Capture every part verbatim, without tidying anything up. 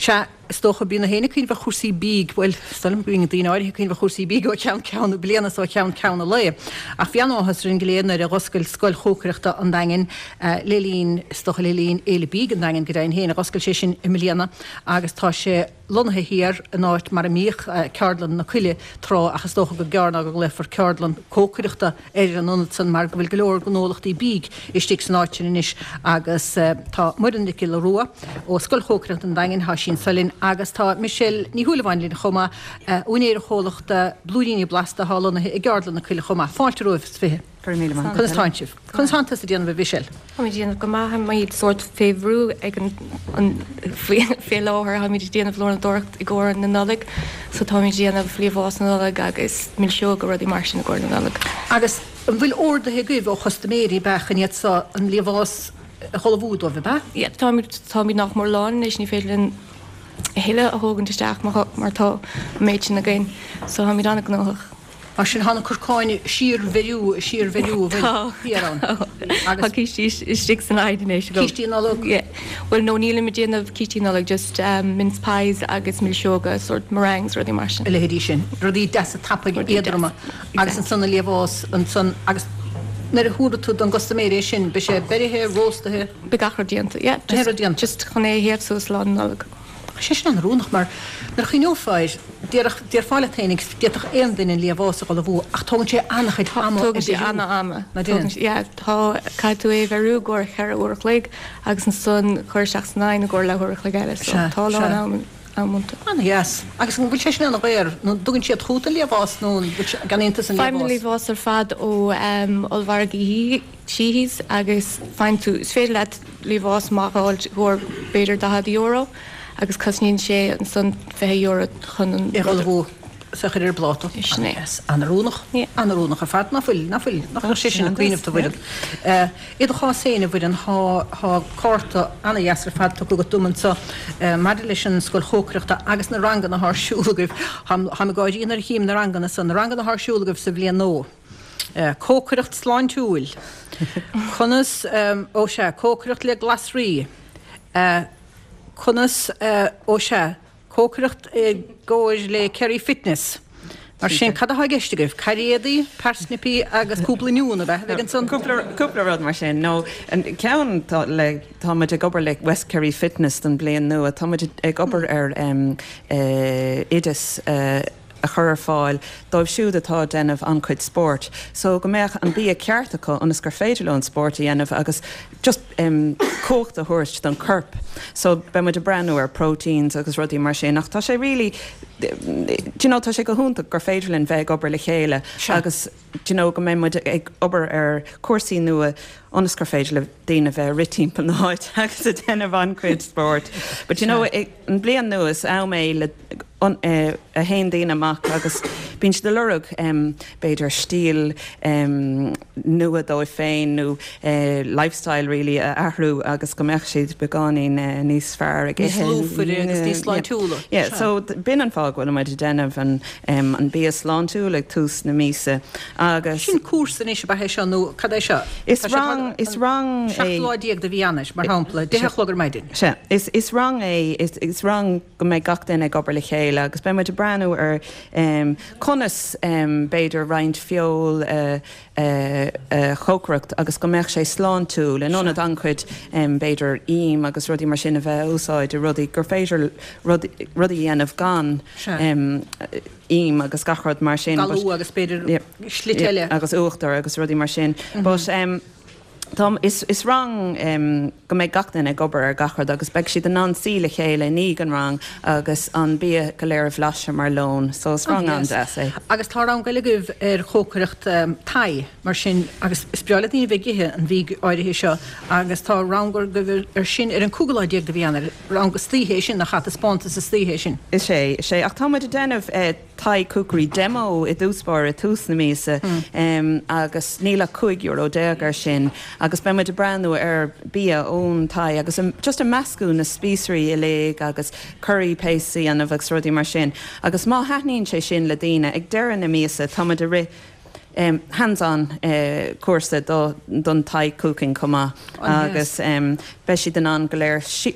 Se stocha bí na héna cinn bh chusí bíg bhfuil stom buing dtíine áir cinn bh chusí bíg ó tean ceanna bliana ó tean ceanna le. A fianóhas rin léana ar a goscail scoil chócreachta an dain lelín stocha lelín éile bíg an dain godain héna goscail sé sin i miliana agus tá sé lonathe hir an áit mar a míoch ceardlan na chuile trá achas stocha go gearna go le for ceardlan cócreachta ar an unad san mar go bhfuil golóir gnólachtaí bíg istí san áitin inis agus tá mudan le rua ó scoil chócreacht an dain há sin salin agus tá Michelle ní thuúlahainlín chuma únéir chólachta blúdíine blasta hálana i geardlan na chuile chuma fáilte roimhs fithe. Chuntáintíh. Chuntáanta a déanamh Michelle. Tá déanamh go maithe maid sort féhrú ag an fé láthir ha mí déanamh lorna dorcht i ggóir na nolig, so tá mí déanamh líomhás na nolig agus mil seo go rudí mar sin na ggóir na nolig. Agus an bhfuil ordathe goibh ó chostaméirí bechan iad sa an líomhás chollahúd ó bheith ba? Ja, tá mí nach mór láin is ní féidir hele a hógan teisteach mar tá méid sin na gain, so ha mí anna gnóach. A sin hána churcáin sír verú sír verú bhíarán. Agus cíistí is stig san aidinéis go. Cíistí nálog? Well, nó níla me déanamh cíistí nálog just mince pies agus mil seoga sort meringues rudí mar sin. Le hédí sin. Rudí de a tappa iadrama agus an sanna léomhás an san agus nar a thuúra tú an gostaméiréis sin be sé berithe róstathe. Be gachar dianta, yeah. Just chun é héamh sús lá nálog. sé sin an rúnach mar nar chuinófáir déar fáile ténig déach éon duine líomhás go le bhú ach tógann sé annachid ama tógann sé anna ama tá caiú é bharú ggóir chear uach le agus an son chuir seach náin a ggóir lethúach le geile tá lá ámúnta. Anna yes agus an bhfuil sé sin anna bhéir nó dugann siad chuúta líomhás nó gannéantas an líomhás. Líomhás ar fad ó olhargaí tíhís agus fein tú is féidir leat líomhás mááil ggóir beidir dahad euro. agus cosníonn sé an san bheith euro chun an bhú sa chuir bláta. Isné. Anarúnach anarúnach ar fad na fuil na fuil nach sé sin cuioineh do bhfuil. Iad chá séna bhfuil an há cárta anna dheasar fad tu go dúmansa mar leis an scoil chócreachta agus na rangan na thsúlagah ha gáid íonar híim na ranganna san na rangan na thsúlagah sa bblion nó. Cócreacht sláin túil. Chunas ó se cócreacht le glasrí. Chunas ó se cócreacht ggóir le Kerry Fitness. Mar sin cad a geistigh caréadaí, persnipi agus cúplaúna bheith an san cúpla rud mar sin nó an ceann le táid ag obair le West Kerry Fitness den blion nua, táid ag obair ar idas a chur fáil dóibh siúd atá déanamh an chuid sport. So go méach an bí a ceartacha anas gur féidir an sportí dhéanamh agus just um, cócht a thuirt don curp. So be mu de breanú ar proteins agus rudí mar sin nach tá sé ri you know, tá sé go húnta gur féidirlinn bheith obair le chéile agus you know, go mé mu ag obair ar cuasaí nua anas gur féidir le daine bheith ritíimp an áid agus a déanamh an chuid sport. But you know, an blian nuas á mé le On, uh, a hen daine amach agus bín de lurug um, beidir stíl um, nua dó féin nó uh, lifestyle really uh, ahrú agus go meach siad begáín uh, níos fear ag níos slán túla. Yeah, so bin an fág bhfuil maid déanamh an um, an bí slán túla ag tús na mísa agus sin cuasan is ba se nó cad é seo. Is rang is rang seachtláidíag de bhíanis mar hapla déchloggur maidin. Se is is rang é is is rang go méid gachtain ag obair le chéile agus be muid breanú ar um, conas um, beidir roiint fiol uh, uh, uh, chócreacht agus go meach sé slán túil an ónad ancuid um, beidir im agus rudí mar sin a bheith úsáid a rudí gur féidir rudí dhéanamh gan um, im agus gachard mar sin galú agus beidir yeah, sliteile yeah, agus uachtar agus rudí mar sin. Mm-hmm. But um, Tom, is, is rang um, go méid gachtain ag obair ar gachard agus beag siad an an síle chéile ní an rang agus an bí go léir bhlaise mar lón, so is rang an de é. Agus tá an goile goibh ar chócreacht um, tai mar sin agus spreala daoine bheith githe an bhí áirithe seo agus tá rangur goibh ar sin ar an cúgaláideag do bhíanaar rang go slíhé sin nach chat a spánta sa slíhé sin. Is sé sé ach táid a déanamh uh, tai cúcarí demo i dúspáir a tús na mísa mm. um, agus níla chuig euro déagar sin agus be muid a breanú ar bí ón tai agus um, just a meascú na spísaí i lé agus curry pasaí an a bheith rudí mar sin agus má hetníonn sé sin le daine ag deirean na mísa táid a ri Um, hands-on uh, cuasa don Thai cooking cuma oh, agus yes. um, be si den an go léir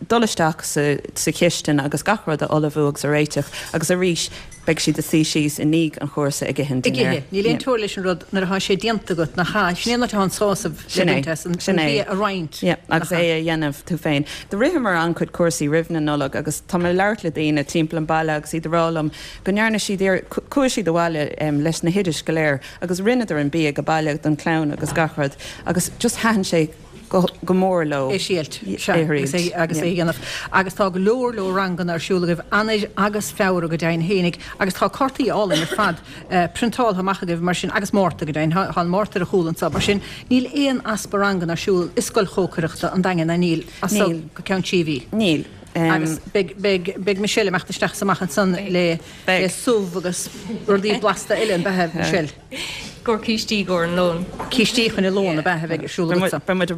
dolisteach sa ceistin agus gachrad a olahúgus a réiteach agus a ríis beag si de sí síos in níg an chósa ige hin. Ige, ní léon túir leis an rud nar há sé dianta go na há, snéanana tá an sásamh sinné a roiint. agus é a dhéanamh tú féin. De rihimar an chud cuasaí rihna nolog agus tá leir le daine timp an bailile agus iad rálam, gonearna si cuasaí do bhile leis na hiidir go léir agus rinneidir an bí go bailile an clán agus gachrad agus just háan sé go mór lo é síalt agus é dhéanamh agus tá go leor le rangan arsúla goh anid agus feabhar go dain hénig agus tá cortaí ála ar fad printáil haach goh mar sin agus mórta go dain há mórtar a chúlann sa mar sin níl éon aspa rangan arsúil iscoil chócaireachta an dagan na níl as go ceann T V. Níl. agus beag Michelle meachtasteach samachchan san le súh agus rudí blasta ile an bethe Michelle. Gur cíistí gur an lón. Cíistí chun i lón a bethe bheith siúla.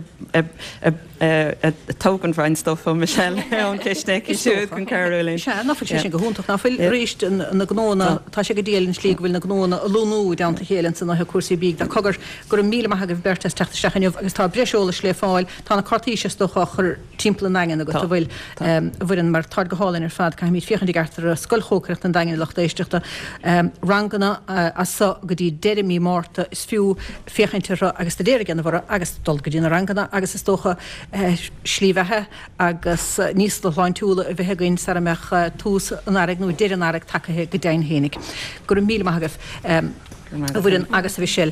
tógan bhrein stof ó Michelle an ciste siúd an Carolyn. Se nafa sin go húntaach na fil ríist na gnóna tá sé go déann slí bhfuil na gnóna a lúnú down chélann san na cuasaí bíg de cogur gur an míle maithe go bertas teachtasteachniuh agus tá breisiúla slé fáil tá na cartíise stocha chur timppla nagan a go bhfuil bhuiin mar tá go hálainn ar fad cai míid fiochan gartar a scoilchócracht an dain lecht éisteachta rangana as sa go dtí deirmí mórta is fiú fiochantere agus déir gan bhar agus dul go dtína rangana agus is tócha slíbhethe agus níos do hláin túla a bheit gainn sa meach tús an aireg nó déir an aireg takethe go dain hénig. Gur an míle maithagah a bhuiin agus a bhí sill.